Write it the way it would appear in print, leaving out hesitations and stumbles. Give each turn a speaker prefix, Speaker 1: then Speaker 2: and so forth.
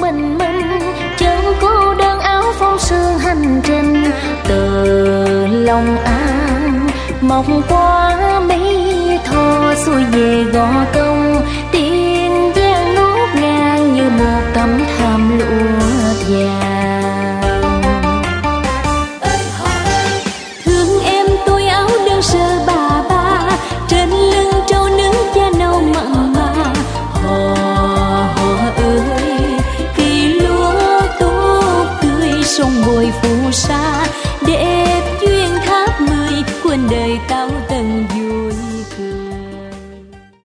Speaker 1: mình chân cô đơn áo phong sương hành trình từ lòng an mong qua